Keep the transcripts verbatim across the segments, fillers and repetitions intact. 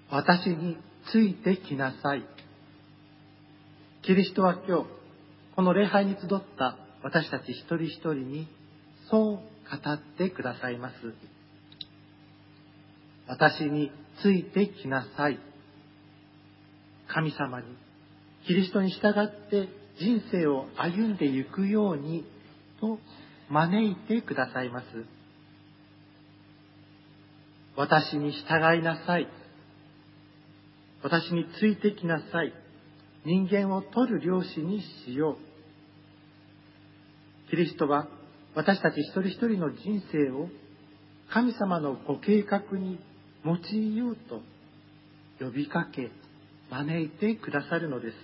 私についてきなさい。キリストは今日、この礼拝に集った私たち一人一人にそう語ってくださいます。私についてきなさい。神様に、キリストに従って人生を歩んでいくようにと招いてくださいます。私に従いなさい。私についてきなさい。人間を取る漁師にしよう。キリストは私たち一人一人の人生を神様のご計画に用いようと呼びかけ、招いてくださるのです。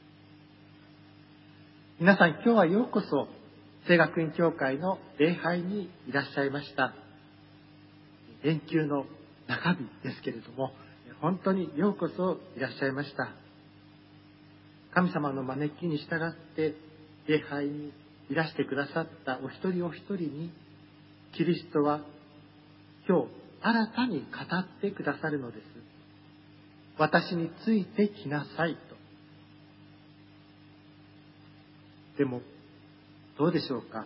皆さん、今日はようこそ聖学院教会の礼拝にいらっしゃいました。連休の中日ですけれども、本当にようこそいらっしゃいました。神様の招きに従って礼拝にいらしてくださったお一人お一人に、キリストは今日新たに語ってくださるのです。私についてきなさいと。でもどうでしょうか。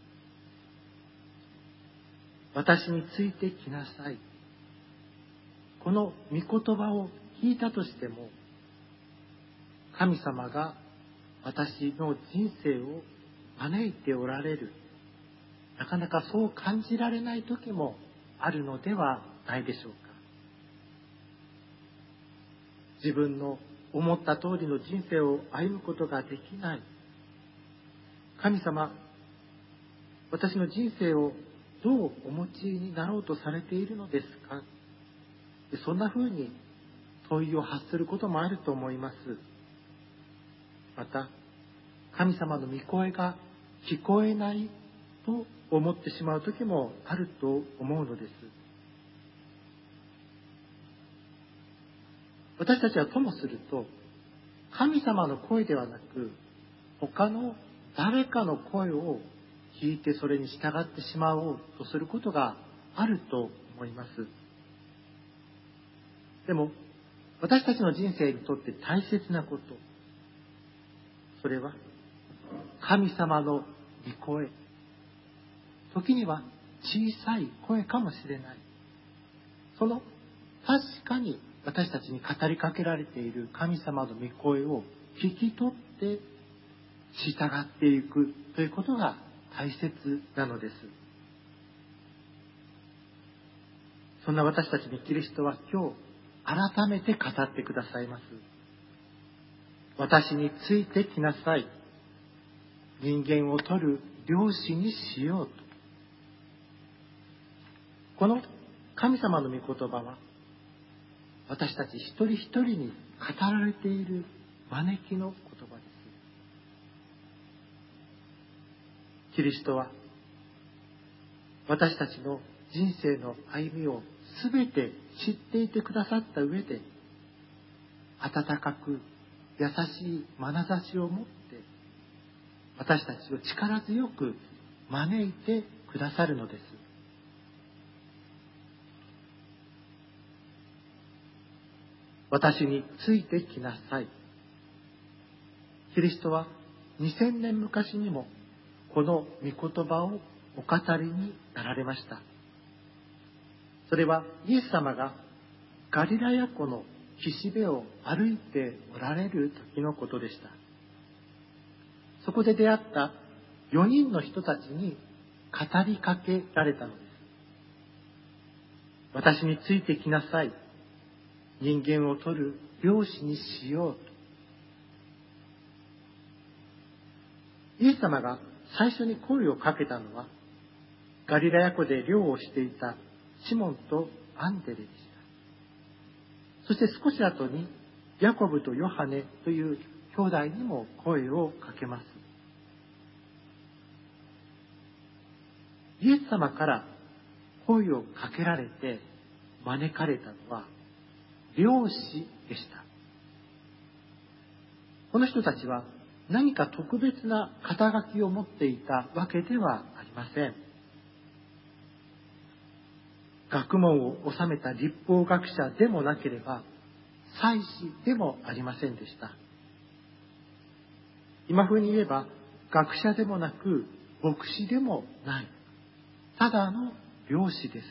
私についてきなさい、この御言葉を聞いたとしても、神様が私の人生を招いておられる、なかなかそう感じられない時もあるのではないでしょうか。自分の思った通りの人生を歩むことができない。神様、私の人生をどうお持ちになろうとされているのですか。そんな風に問いを発することもあると思います。また、神様の御声が聞こえないと思ってしまう時もあると思うのです。私たちはともすると、神様の声ではなく、他の誰かの声を聞いてそれに従ってしまおうとすることがあると思います。でも、私たちの人生にとって大切なこと、それは神様の御声。時には小さい声かもしれない。その確かに私たちに語りかけられている神様の御声を聞き取って従っていくということが大切なのです。そんな私たちにキリストは今日改めて語ってくださいます。私についてきなさい。人間を取る漁師にしようと。この神様の御言葉は、私たち一人一人に語られている招きの言葉です。キリストは私たちの人生の歩みをすべて知っていてくださった上で、温かく優しい眼差しを持って私たちを力強く招いてくださるのです。私についてきなさい。キリストはにせんねん昔にもこの御言葉をお語りになられました。それはイエス様がガリラヤ湖の岸辺を歩いておられる時のことでした。そこで出会ったよにんの人たちに語りかけられたのです。私についてきなさい。人間を取る漁師にしようと。イエス様が最初に声をかけたのは、ガリラヤ湖で漁をしていたシモンとアンデレでした。そして少し後にヤコブとヨハネという兄弟にも声をかけます。イエス様から声をかけられて招かれたのは漁師でした。この人たちは何か特別な肩書きを持っていたわけではありません。学問を修めた律法学者でもなければ、 祭司でもありませんでした。今風に言えば、学者でもなく牧師でもない、ただの漁師です。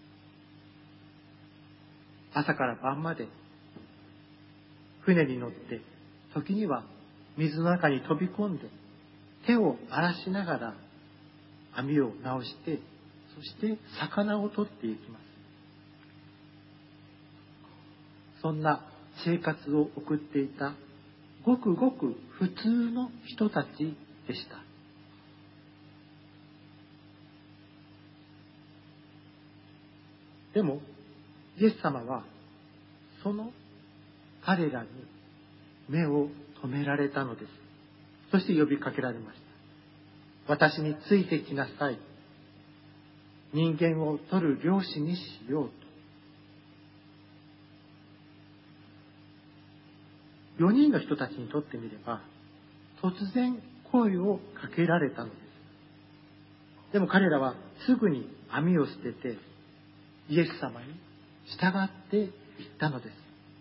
朝から晩まで船に乗って、時には水の中に飛び込んで手を荒らしながら網を直して、そして魚を取っていきます。そんな生活を送っていたごくごく普通の人たちでした。でもイエス様はその彼らに目を留められたのです。そして呼びかけられました。私についてきなさい。人間を取る漁師にしようと。よにんの人たちにとってみれば、突然声をかけられたのです。でも彼らはすぐに網を捨てて、イエス様に従っていったのです。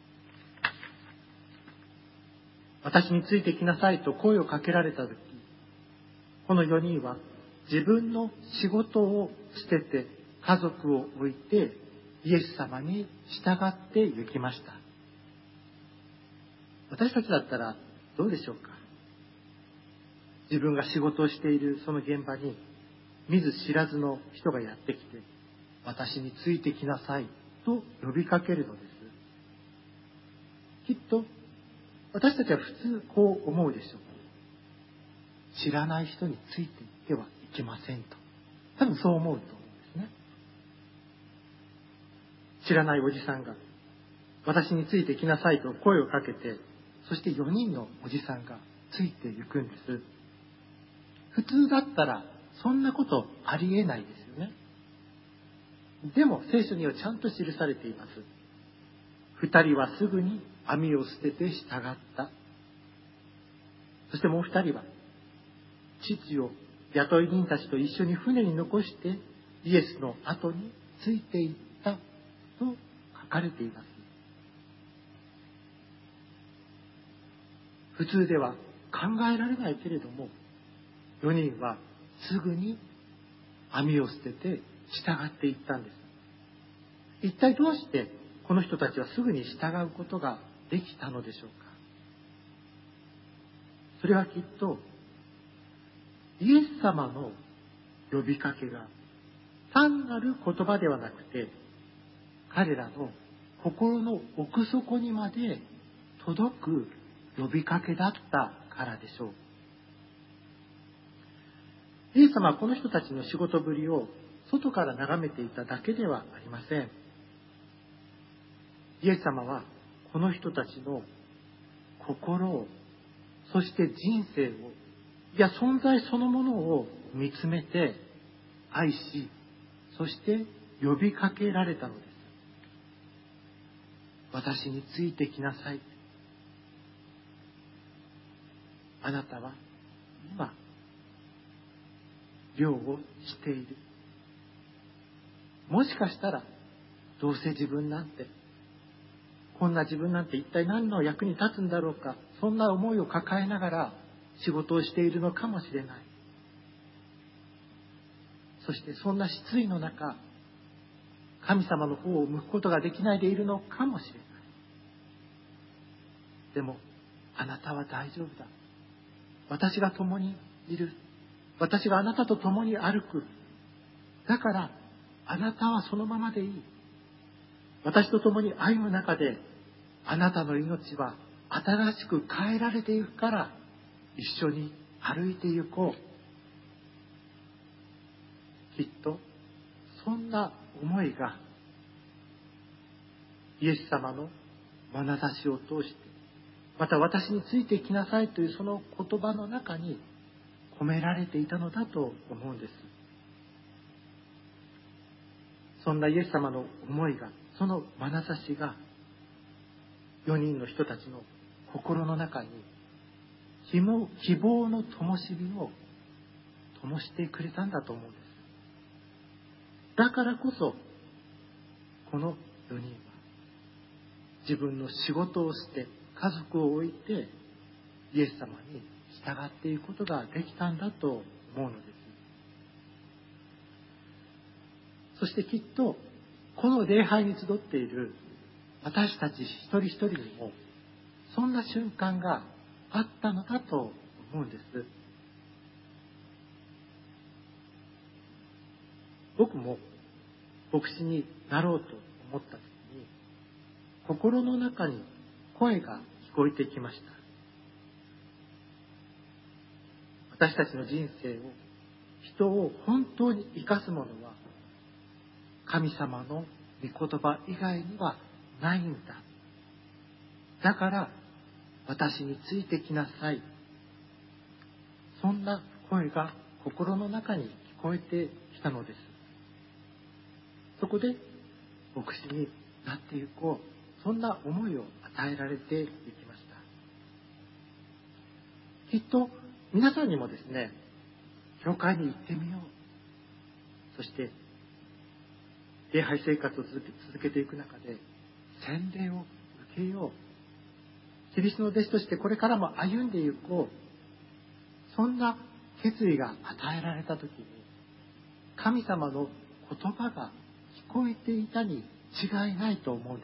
私についてきなさいと声をかけられたとき、このよにんは自分の仕事を捨てて、家族を置いてイエス様に従って行きました。私たちだったらどうでしょうか。自分が仕事をしているその現場に見ず知らずの人がやってきて、私についてきなさいと呼びかけるのです。きっと私たちは普通こう思うでしょう。知らない人についていってはいけませんと。多分そう思うと思うんですね。知らないおじさんが私についてきなさいと声をかけて、そしてよにんのおじさんがついていくんです。普通だったらそんなことありえないですよね。でも聖書にはちゃんと記されています。二人はすぐに網を捨てて従った。そしてもう二人は父を雇い人たちと一緒に船に残してイエスの後についていったと書かれています。普通では考えられないけれども、よにんはすぐに網を捨てて従っていったんです。一体どうしてこの人たちはすぐに従うことができたのでしょうか。それはきっとイエス様の呼びかけが単なる言葉ではなくて、彼らの心の奥底にまで届く呼びかけだったからでしょう。イエス様はこの人たちの仕事ぶりを外から眺めていただけではありません。イエス様はこの人たちの心を、そして人生を、いや存在そのものを見つめて愛し、そして呼びかけられたのです。私についてきなさい。あなたは今漁をしている。もしかしたらどうせ自分なんて、こんな自分なんて一体何の役に立つんだろうか、そんな思いを抱えながら仕事をしているのかもしれない。そしてそんな失意の中、神様の方を向くことができないでいるのかもしれない。でもあなたは大丈夫だ。私が共にいる。私があなたと共に歩く。だからあなたはそのままでいい。私と共に歩む中で、あなたの命は新しく変えられていくから、一緒に歩いて行こう。きっとそんな思いがイエス様の眼差しを通して、また私についてきなさいというその言葉の中に込められていたのだと思うんです。そんなイエス様の思いが、その眼差しがよにんの人たちの心の中に希望の灯火を灯してくれたんだと思うんです。だからこそこのよにんは自分の仕事をして、家族を置いて、イエス様に従っていくことができたんだと思うのです。そしてきっと、この礼拝に集っている私たち一人一人にも、そんな瞬間があったのだと思うんです。僕も牧師になろうと思った時に、心の中に声が聞こえてきました。私たちの人生を、人を本当に生かすものは、神様の御言葉以外にはないんだ。だから私についてきなさい。そんな声が心の中に聞こえてきたのです。そこで牧師になっていこう、そんな思いを与えられていきました。きっと皆さんにもですね、教会に行ってみよう、そして礼拝生活を続け、続けていく中で洗礼を受けよう、キリストの弟子としてこれからも歩んでいこう、そんな決意が与えられた時に、神様の言葉が聞こえていたに違いないと思うんです。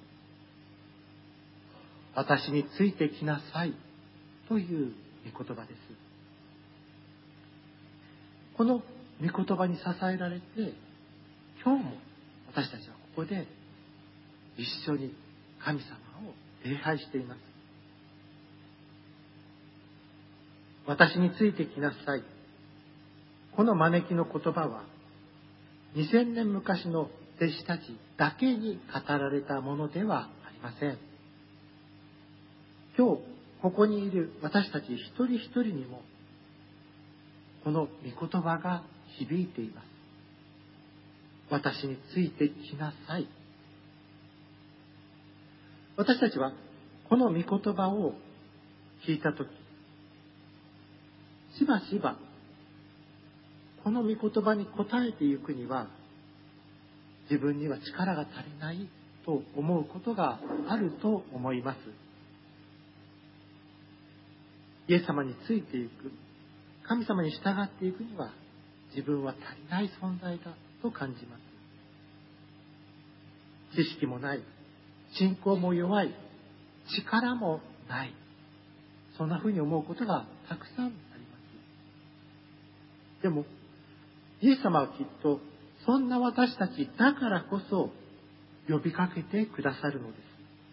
私についてきなさいという御言葉です。この御言葉に支えられて、今日も私たちはここで一緒に神様を礼拝しています。私についてきなさい。この招きの言葉はにせんねん昔の弟子たちだけに語られたものではありません。今日ここにいる私たち一人一人にもこの御言葉が響いています。私についてきなさい。私たちはこの御言葉を聞いたとき、しばしばこの御言葉に応えていくには、自分には力が足りないと思うことがあると思います。イエス様についていく、神様に従っていくには、自分は足りない存在だと感じます。知識もない、信仰も弱い、力もない、そんなふうに思うことがたくさんあります。でもイエス様はきっとそんな私たちだからこそ呼びかけてくださるのです。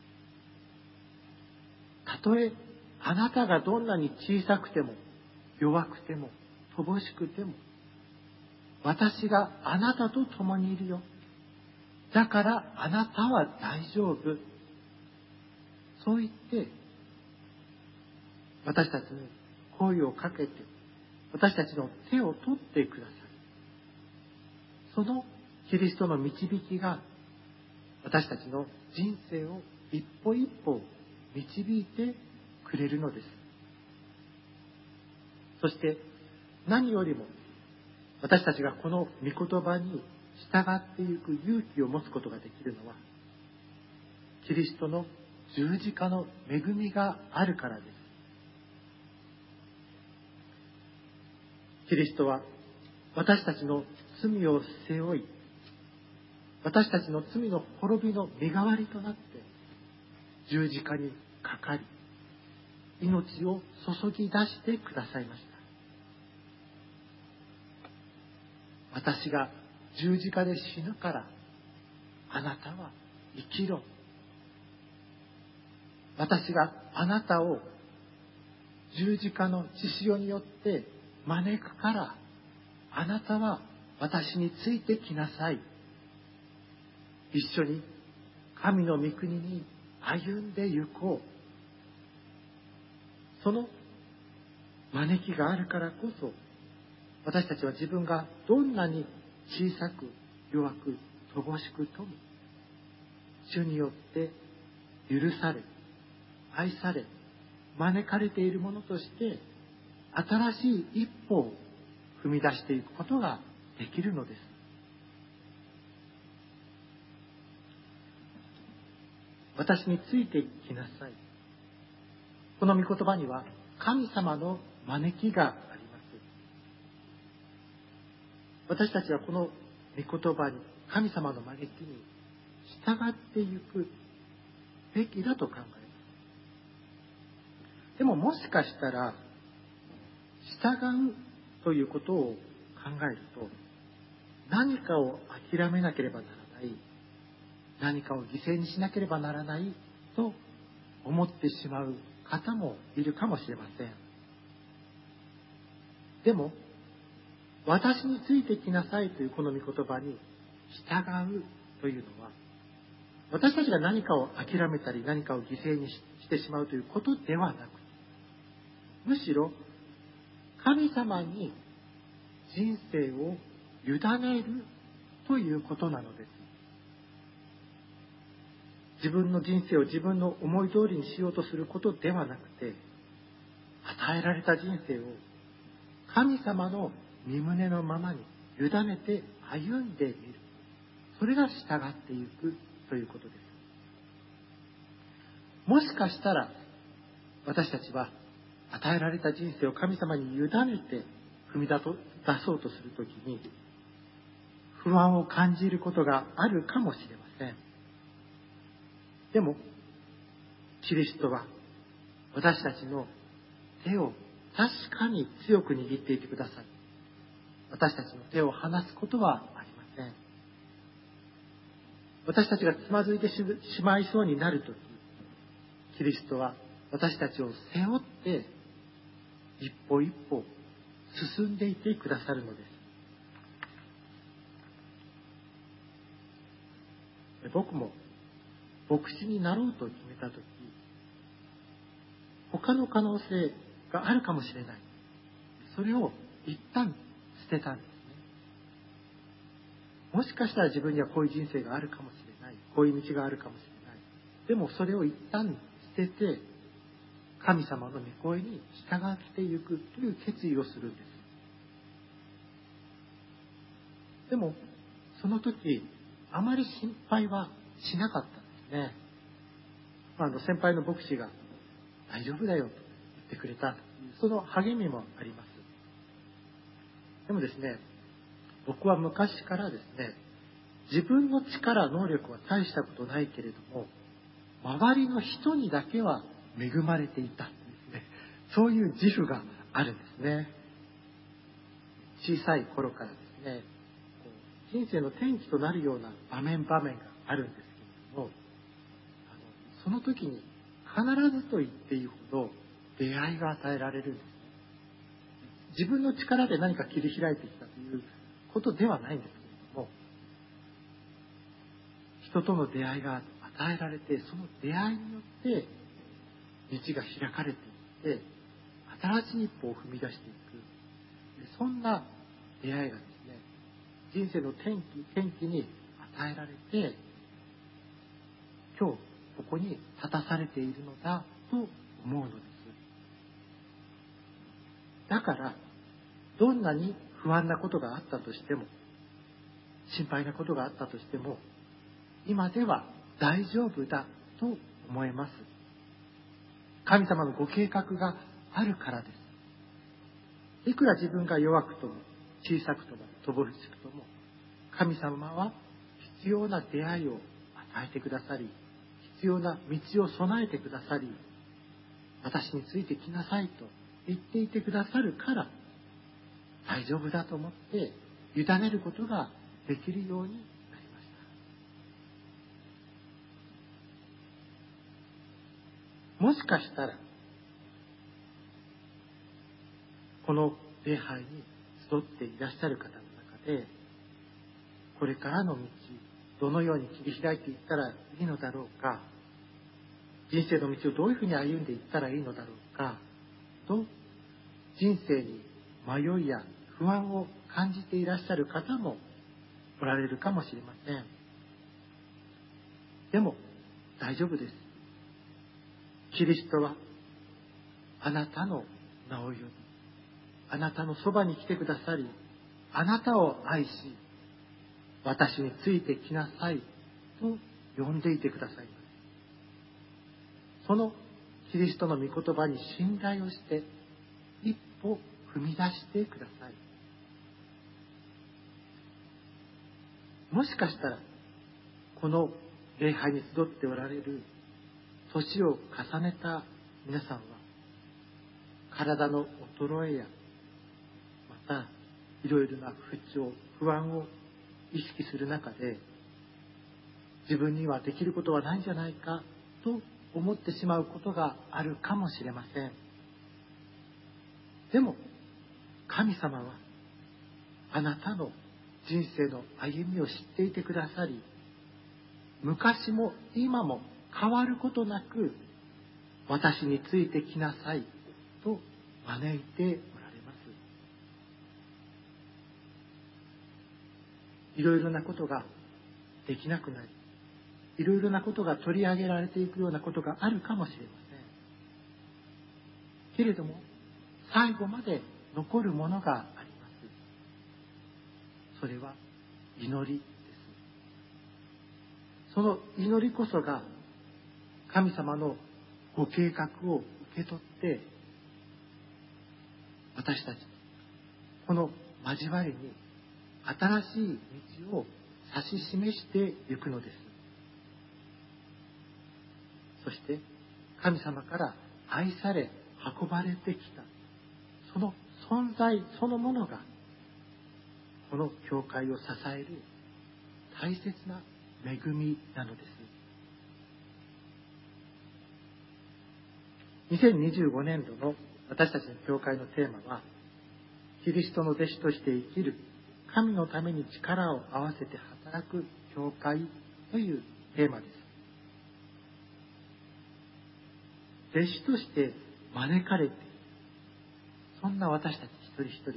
たとえあなたがどんなに小さくても弱くても乏しくても、私があなたと共にいるよ。だからあなたは大丈夫。そう言って私たちに声をかけて、私たちの手を取ってください。そのキリストの導きが私たちの人生を一歩一歩導いてくれるのです。そして何よりも私たちがこの御言葉に従っていく勇気を持つことができるのは、キリストの十字架の恵みがあるからです。キリストは私たちの罪を背負い、私たちの罪の滅びの身代わりとなって十字架にかかり、命を注ぎ出してくださいました。私が十字架で死ぬからあなたは生きろ。私があなたを十字架の血潮によって招くからあなたは私についてきなさい。一緒に神の御国に歩んで行こう。その招きがあるからこそ、私たちは自分がどんなに小さく弱く乏しくとも、主によって許され、愛され、招かれているものとして新しい一歩を踏み出していくことができるのです。 私についてきなさい。この御言葉には神様の招きがあります。私たちはこの御言葉に、神様の招きに従っていくべきだと考えます。でももしかしたら、従うということを考えると、何かを諦めなければならない、何かを犠牲にしなければならないと思ってしまう方もいるかもしれません。でも、私についてきなさいというこの御言葉に従うというのは、私たちが何かを諦めたり何かを犠牲にしてしまうということではなく、むしろ神様に人生を委ねるということなのです。自分の人生を自分の思い通りにしようとすることではなくて、与えられた人生を神様の御胸のままに委ねて歩んでみる。それが従っていくということです。もしかしたら私たちは与えられた人生を神様に委ねて踏み出そうとするときに不安を感じることがあるかもしれません。でもキリストは私たちの手を確かに強く握っていてください。私たちの手を離すことはありません。私たちがつまずいてしまいそうになるとき、キリストは私たちを背負って一歩一歩進んでいてくださるのです。僕も牧師になろうと決めたとき、他の可能性があるかもしれない。それを一旦捨てたんですね。もしかしたら自分にはこういう人生があるかもしれない。こういう道があるかもしれない。でもそれを一旦捨てて、神様の御声に従っていくという決意をするんです。でも、その時、あまり心配はしなかったんですね。あの先輩の牧師が大丈夫だよと言ってくれた、その励みもあります。でもですね、僕は昔からですね、自分の力、能力は大したことないけれども、周りの人にだけは恵まれていたんですね。そういう自負があるんですね。小さい頃からですね、人生の転機となるような場面場面があるんですけれども、あのその時に必ずと言っていいほど出会いが与えられるんですね。自分の力で何か切り開いてきたということではないんですけれども、人との出会いが与えられて、その出会いによって道が開かれていって、新しい一歩を踏み出していく、そんな出会いがですね、人生の転機転機に与えられて、今日ここに立たされているのだと思うのです。だからどんなに不安なことがあったとしても、心配なことがあったとしても、今では大丈夫だと思えます。神様のご計画があるからです。いくら自分が弱くとも小さくとも乏しくとも、神様は必要な出会いを与えてくださり、必要な道を備えてくださり、私についてきなさいと言っていてくださるから、大丈夫だと思って委ねることができるようになりました。もしかしたらこの礼拝に集っていらっしゃる方の中で、これからの道、どのように切り開いていったらいいのだろうか、人生の道をどういうふうに歩んでいったらいいのだろうかと、人生に迷いや不安を感じていらっしゃる方もおられるかもしれません。でも大丈夫です。キリストはあなたの名を呼び、あなたのそばに来てくださり、あなたを愛し、私についてきなさいと呼んでいてくださいます。 そのキリストの御言葉に信頼をして一歩踏み出してください。もしかしたらこの礼拝に集っておられる年を重ねた皆さんは、体の衰えやまたいろいろな不調不安を意識する中で、自分にはできることはないんじゃないかと思ってしまうことがあるかもしれません。でも神様はあなたの人生の歩みを知っていてくださり、昔も今も変わることなく、私についてきなさいと招いておられます。いろいろなことができなくなり、いろいろなことが取り上げられていくようなことがあるかもしれません。けれども最後まで残るものがあります。それは祈りです。その祈りこそが神様のご計画を受け取って、私たちこの交わりに新しい道を指し示していくのです。そして神様から愛され運ばれてきたその存在そのものが、この教会を支える大切な恵みなのです。にせんにじゅうごねんどの私たちの教会のテーマは、キリストの弟子として生きる神のために力を合わせて働く教会というテーマです。弟子として招かれている、そんな私たち一人一人です。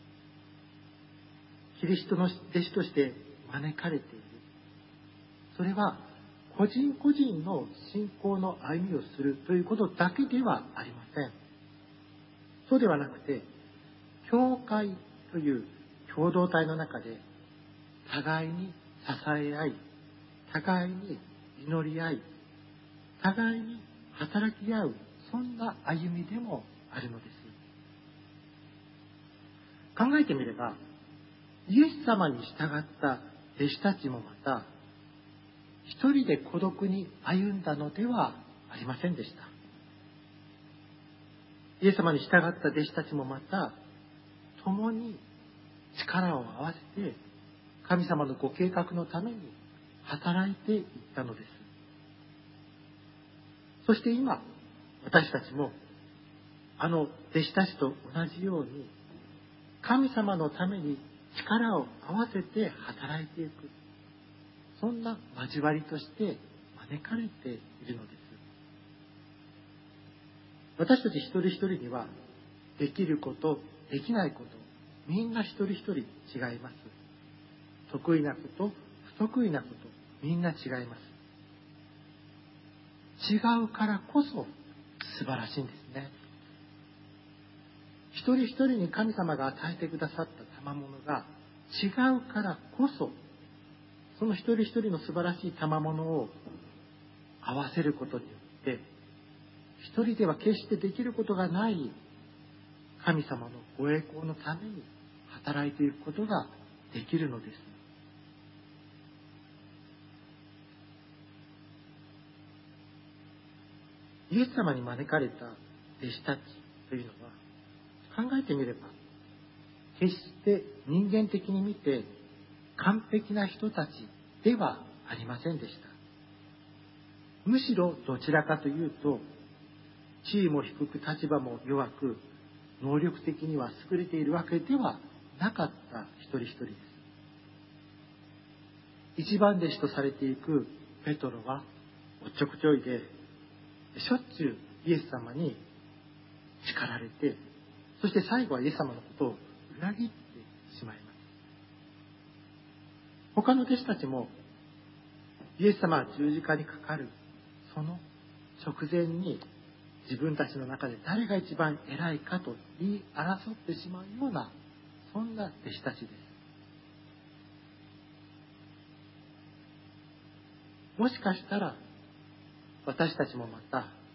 キリストの弟子として招かれている、それは個人個人の信仰の歩みをするということだけではありません。そうではなくて、教会という共同体の中で互いに支え合い、互いに祈り合い、互いに働き合う、そんな歩みでもあるのです。考えてみれば、イエス様に従った弟子たちもまた一人で孤独に歩んだのではありませんでした。イエス様に従った弟子たちもまた共に力を合わせて神様のご計画のために働いていったのです。そして今私たちもあの弟子たちと同じように神様のために力を合わせて働いていく、そんな交わりとして招かれているのです。私たち一人一人にはできること、できないこと、みんな一人一人違います。得意なこと、不得意なこと、みんな違います。違うからこそ素晴らしいんですね。一人一人に神様が与えてくださった賜物が違うからこそ、その一人一人の素晴らしい賜物を合わせることによって、一人では決してできることがない神様のご栄光のために働いていくことができるのです。イエス様に招かれた弟子たちというのは、考えてみれば決して人間的に見て完璧な人たちではありませんでした。むしろどちらかというと、地位も低く立場も弱く、能力的には優れているわけではなかった一人一人です。一番弟子とされていくペトロはおっちょくちょいで、しょっちゅうイエス様に叱られて、そして最後はイエス様のことを裏切ってしまいます。他の弟子たちもイエス様は十字架にかかるその直前に、自分たちの中で誰が一番偉いかと言い争ってしまうような、そんな弟子たちです。もしかしたら私たちもまた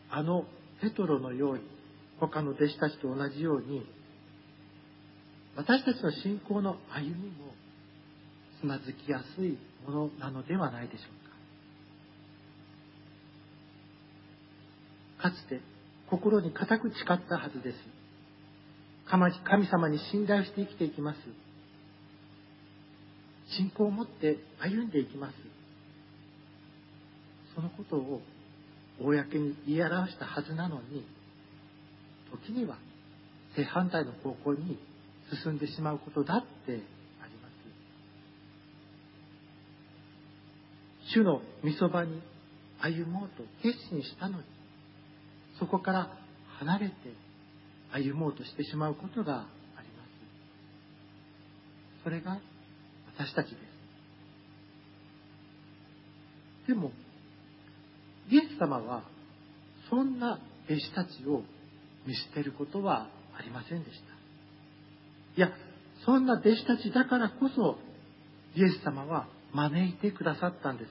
あのペトロのように、他の弟子たちと同じように、私たちの信仰の歩みもつまずきやすいものなのではないでしょうか。かつて心に固く誓ったはずです。神様に信頼して生きていきます。信仰を持って歩んでいきます。そのことを公に言い表したはずなのに、時には正反対の方向に進んでしまうことだってあります。主の御そばに歩もうと決心したのに、そこから離れて歩もうとしてしまうことがあります。それが私たちです。でも、イエス様はそんな弟子たちを見捨てることはありませんでした。いや、そんな弟子たちだからこそイエス様は招いてくださったんです。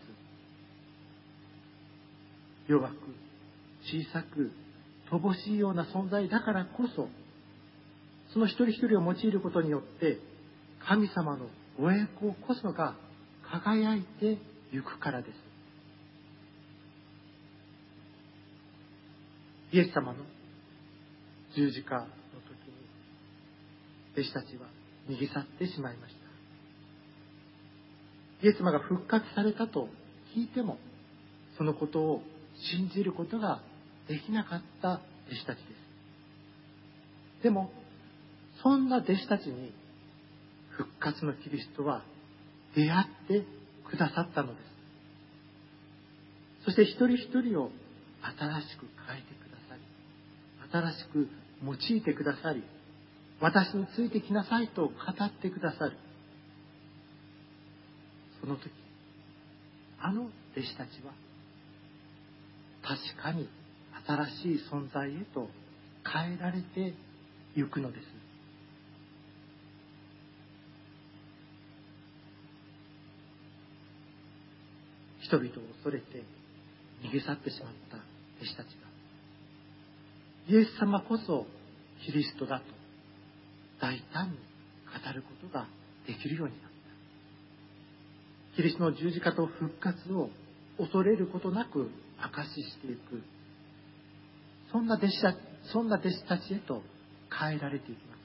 弱く、小さく、乏しいような存在だからこそ、その一人一人を用いることによって神様のご栄光こそが輝いてゆくからです。イエス様の十字架の時に弟子たちは逃げ去ってしまいました。イエス様が復活されたと聞いても、そのことを信じることができなかった弟子たちです。でも、そんな弟子たちに復活のキリストは出会ってくださったのです。そして一人一人を新しく変えてくださり、新しく用いてくださり、私についてきなさいと語ってくださる。その時、あの弟子たちは確かに新しい存在へと変えられてゆくのです。人々を恐れて逃げ去ってしまった弟子たちが、イエス様こそキリストだと大胆に語ることができるようになった。キリストの十字架と復活を恐れることなく証ししていく、そんな弟子たち、そんな弟子たちへと変えられていきます。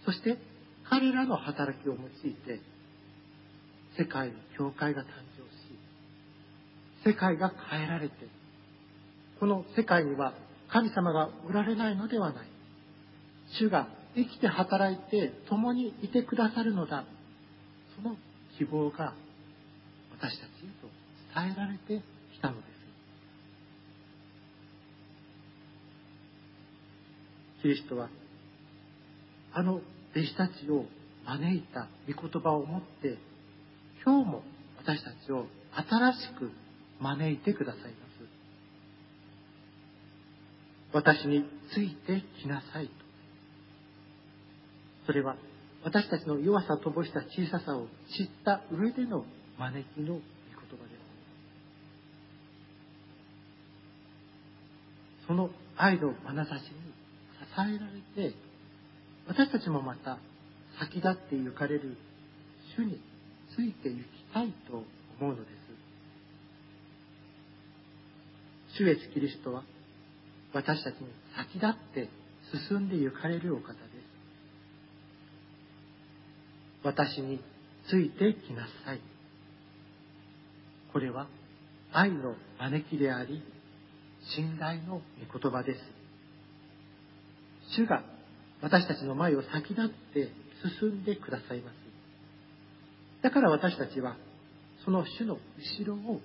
そして彼らの働きを用いて世界の教会が誕生し、世界が変えられて、この世界には神様がおられないのではない、主が生きて働いて共にいてくださるのだ、その希望が私たちへと伝えられてきたのです。キリストはあの弟子たちを招いた御言葉を持って、今日も私たちを新しく招いてくださいます。私についてきなさいと。それは私たちの弱さ、乏しさ、小ささを知った上での招きの御言葉です。その愛の眼差しに支えられて、私たちもまた先立って行かれる主について行きたいと思うのです。主イエスキリストは私たちに先立って進んで行かれるお方です。私についてきなさい。これは愛の招きであり、信頼の御言葉です。主が私たちの前を先立って進んでくださいます。だから私たちはその主の後ろを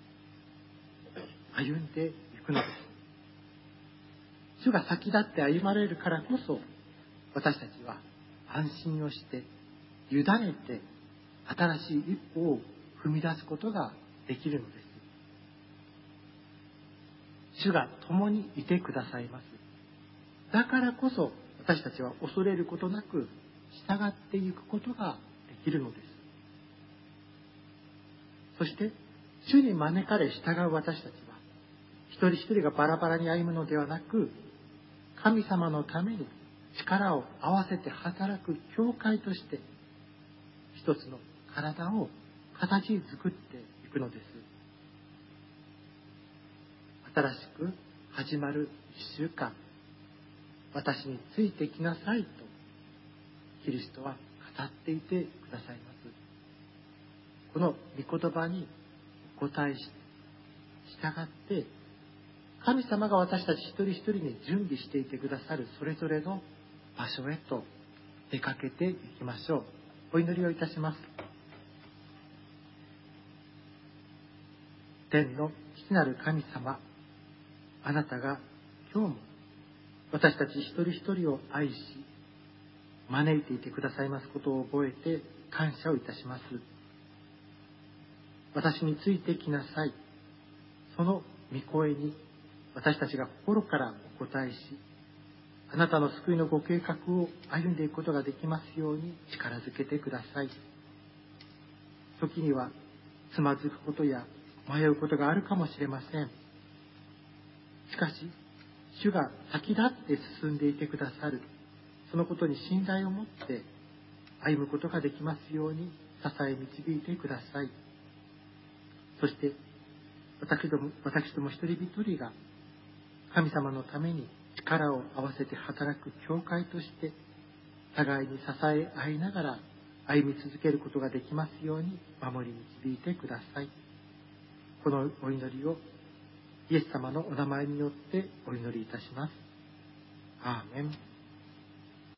歩んでいくのです。主が先立って歩まれるからこそ、私たちは安心をして委ねて新しい一歩を踏み出すことができるのです。主が共にいてくださいます。だからこそ私たちは恐れることなく従っていくことができるのです。そして主に招かれ従う私たちは、一人一人がバラバラに歩むのではなく、神様のために力を合わせて働く教会として、一つの体を形作っていくのです。新しく始まる一週間、私についてきなさいとキリストは語っていてくださいます。この御言葉にお答えして従って、神様が私たち一人一人に準備していてくださるそれぞれの場所へと出かけていきましょう。お祈りをいたします。天の父なる神様、あなたが今日も私たち一人一人を愛し、招いていてくださいますことを覚えて感謝をいたします。私についてきなさい。その御声に私たちが心からお答えし、あなたの救いのご計画を歩んでいくことができますように力づけてください。時にはつまずくことや迷うことがあるかもしれません。しかし、主が先立って進んでいてくださる、そのことに信頼を持って歩むことができますように支え導いてください。そして私ども、私ども一人一人が神様のために力を合わせて働く教会として、互いに支え合いながら歩み続けることができますように守り導いてください。このお祈りをイエス様のお名前によってお祈りいたします。アーメン。